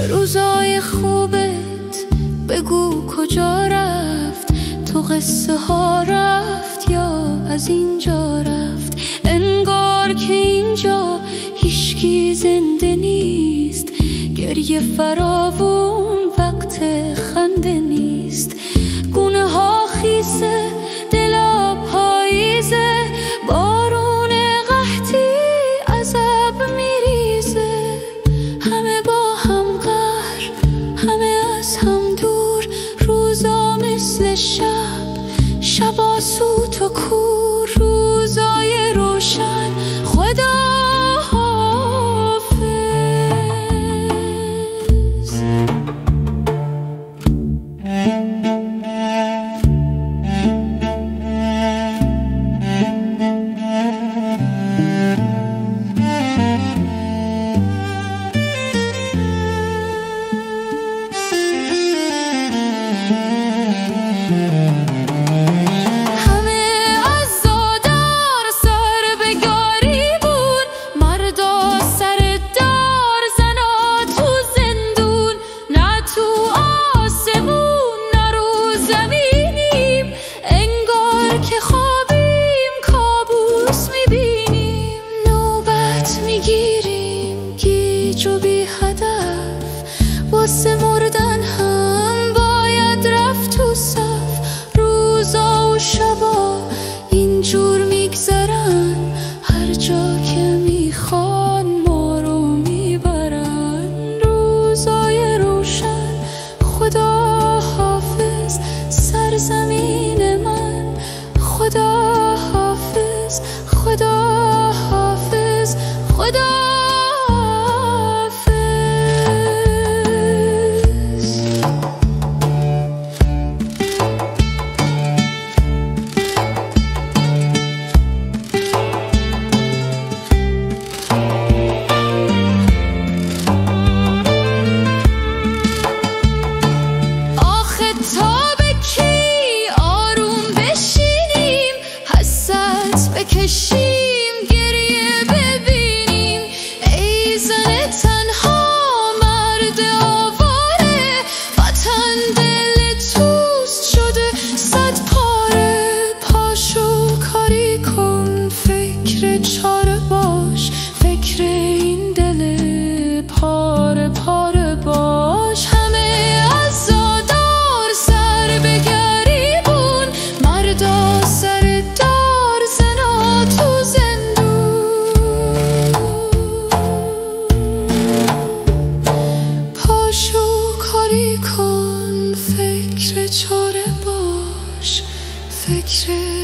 روزای خوبت بگو کجا رفت، تو قصه ها رفت یا از اینجا رفت؟ انگار که اینجا هیچکی زنده نیست، گریه فراوون وقت خنده نیست. گونه ها خیسه، دلا پاییزه، بارون قحطی عذاب میریزه. همه با هم قهر، همه از هم دور، روزا مثل شبا سوت و کور، روزای روشن خدا جو بی هدف، واسه مردن هم باید رفت تو صف. روزا و شبا اینجور میگذرن، هر جا که میخوان ما رو میبرن. روزای روشن خدا حافظ، سرزمین من خدا حافظ، خدا حافظ، خدا بکشیم، گریه ببینیم. ای زن تنها، مرد آواره، وطن دل توست شده صد پاره. پاشو کاری کن، فکر چاره باش، فکر این دل پاره پاره باش. همه عزادار سر به گریبون، مردا سر فکر چاره باش، فکر